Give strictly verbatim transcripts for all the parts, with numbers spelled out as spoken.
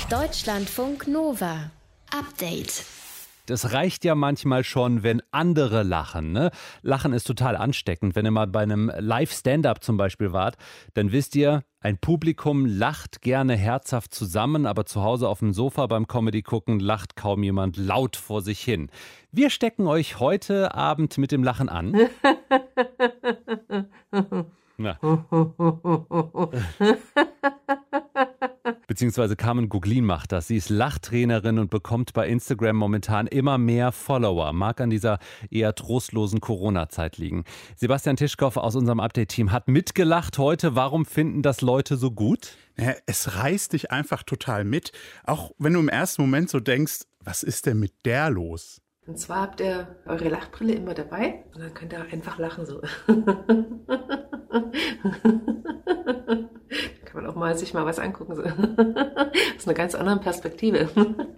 Deutschlandfunk Nova. Update. Das reicht ja manchmal schon, wenn andere lachen. Ne? Lachen ist total ansteckend. Wenn ihr mal bei einem Live-Stand-Up zum Beispiel wart, dann wisst ihr, ein Publikum lacht gerne herzhaft zusammen, aber zu Hause auf dem Sofa beim Comedy gucken lacht kaum jemand laut vor sich hin. Wir stecken euch heute Abend mit dem Lachen an. Na. Beziehungsweise Carmen Guglin macht das. Sie ist Lachtrainerin und bekommt bei Instagram momentan immer mehr Follower. Mag an dieser eher trostlosen Corona-Zeit liegen. Sebastian Tischkow aus unserem Update-Team hat mitgelacht heute. Warum finden das Leute so gut? Ja, es reißt dich einfach total mit. Auch wenn du im ersten Moment so denkst, was ist denn mit der los? Und zwar habt ihr eure Lachbrille immer dabei und dann könnt ihr einfach lachen so. Kann man auch mal sich mal was angucken. So. Aus einer ganz anderen Perspektive.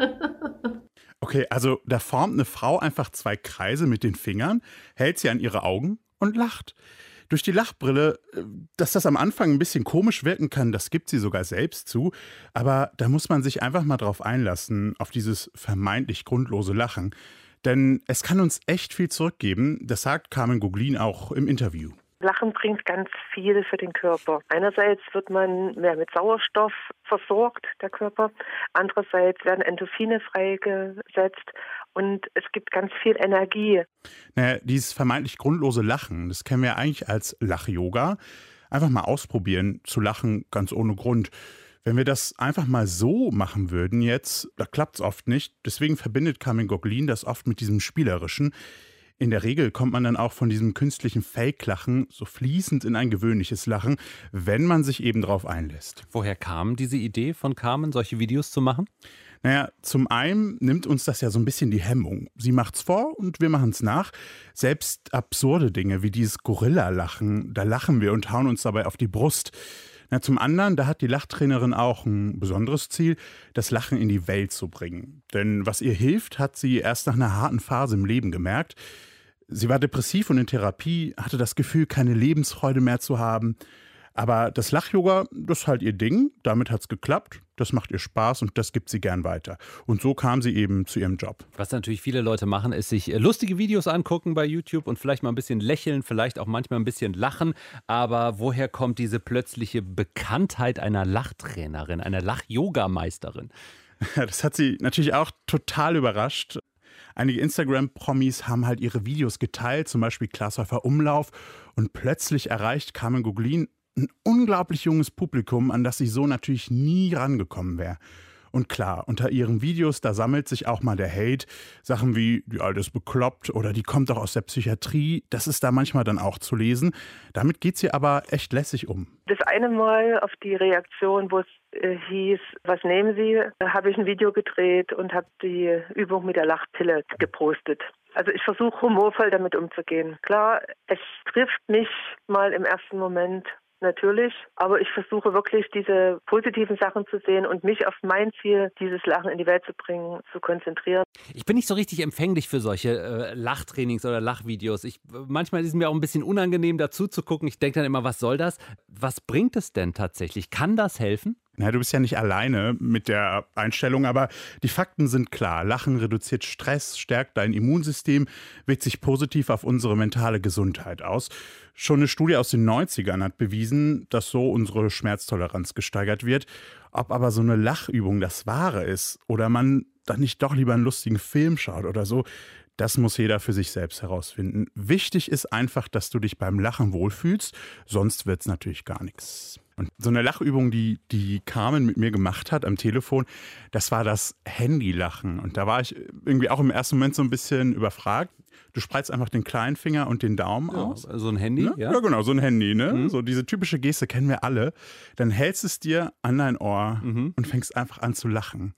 Okay, also da formt eine Frau einfach zwei Kreise mit den Fingern, hält sie an ihre Augen und lacht. Durch die Lachbrille, dass das am Anfang ein bisschen komisch wirken kann, das gibt sie sogar selbst zu. Aber da muss man sich einfach mal drauf einlassen, auf dieses vermeintlich grundlose Lachen. Denn es kann uns echt viel zurückgeben, das sagt Carmen Guglin auch im Interview. Lachen bringt ganz viel für den Körper. Einerseits wird man mehr mit Sauerstoff versorgt, der Körper. Andererseits werden Endorphine freigesetzt und es gibt ganz viel Energie. Naja, dieses vermeintlich grundlose Lachen, das kennen wir eigentlich als Lach-Yoga. Einfach mal ausprobieren, zu lachen ganz ohne Grund. Wenn wir das einfach mal so machen würden jetzt, da klappt es oft nicht. Deswegen verbindet Carmen Guglin das oft mit diesem Spielerischen. In der Regel kommt man dann auch von diesem künstlichen Fake-Lachen so fließend in ein gewöhnliches Lachen, wenn man sich eben drauf einlässt. Woher kam diese Idee von Carmen, solche Videos zu machen? Naja, zum einen nimmt uns das ja so ein bisschen die Hemmung. Sie macht's vor und wir machen's nach. Selbst absurde Dinge wie dieses Gorilla-Lachen, da lachen wir und hauen uns dabei auf die Brust. Na, zum anderen, da hat die Lachtrainerin auch ein besonderes Ziel, das Lachen in die Welt zu bringen. Denn was ihr hilft, hat sie erst nach einer harten Phase im Leben gemerkt. Sie war depressiv und in Therapie, hatte das Gefühl, keine Lebensfreude mehr zu haben. Aber das Lach-Yoga, das ist halt ihr Ding, damit hat's geklappt, das macht ihr Spaß und das gibt sie gern weiter. Und so kam sie eben zu ihrem Job. Was natürlich viele Leute machen, ist sich lustige Videos angucken bei YouTube und vielleicht mal ein bisschen lächeln, vielleicht auch manchmal ein bisschen lachen. Aber woher kommt diese plötzliche Bekanntheit einer Lachtrainerin, einer Lach-Yoga-Meisterin? Das hat sie natürlich auch total überrascht. Einige Instagram-Promis haben halt ihre Videos geteilt, zum Beispiel Klaas Häufer Umlauf. Und plötzlich erreicht Carmen Guglin ein unglaublich junges Publikum, an das sie so natürlich nie rangekommen wäre. Und klar, unter ihren Videos, da sammelt sich auch mal der Hate. Sachen wie, die Alte ist bekloppt oder die kommt doch aus der Psychiatrie. Das ist da manchmal dann auch zu lesen. Damit geht sie aber echt lässig um. Das eine Mal auf die Reaktion, wo es äh, hieß, was nehmen Sie, habe ich ein Video gedreht und habe die Übung mit der Lachpille gepostet. Also ich versuche humorvoll damit umzugehen. Klar, es trifft mich mal im ersten Moment natürlich, aber ich versuche wirklich diese positiven Sachen zu sehen und mich auf mein Ziel, dieses Lachen in die Welt zu bringen, zu konzentrieren. Ich bin nicht so richtig empfänglich für solche äh, Lachtrainings oder Lachvideos. Ich, manchmal ist es mir auch ein bisschen unangenehm, dazu zu gucken. Ich denke dann immer, was soll das? Was bringt es denn tatsächlich? Kann das helfen? Na, du bist ja nicht alleine mit der Einstellung, aber die Fakten sind klar. Lachen reduziert Stress, stärkt dein Immunsystem, wirkt sich positiv auf unsere mentale Gesundheit aus. Schon eine Studie aus den neunzigern hat bewiesen, dass so unsere Schmerztoleranz gesteigert wird. Ob aber so eine Lachübung das Wahre ist oder man dann nicht doch lieber einen lustigen Film schaut oder so, das muss jeder für sich selbst herausfinden. Wichtig ist einfach, dass du dich beim Lachen wohlfühlst, sonst wird's natürlich gar nichts. Und so eine Lachübung, die, die Carmen mit mir gemacht hat am Telefon, das war das Handylachen. Und da war ich irgendwie auch im ersten Moment so ein bisschen überfragt. Du spreizst einfach den kleinen Finger und den Daumen ja, aus. So ein Handy, ne? ja? Ja, genau, so ein Handy. Ne? Mhm. So diese typische Geste kennen wir alle. Dann hältst es dir an dein Ohr mhm. und fängst einfach an zu lachen.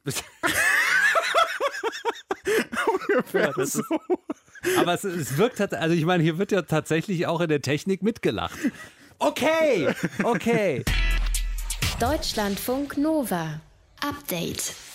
Ja, das ist, aber es, es wirkt, also ich meine, hier wird ja tatsächlich auch in der Technik mitgelacht. Okay, okay. Deutschlandfunk Nova. Update.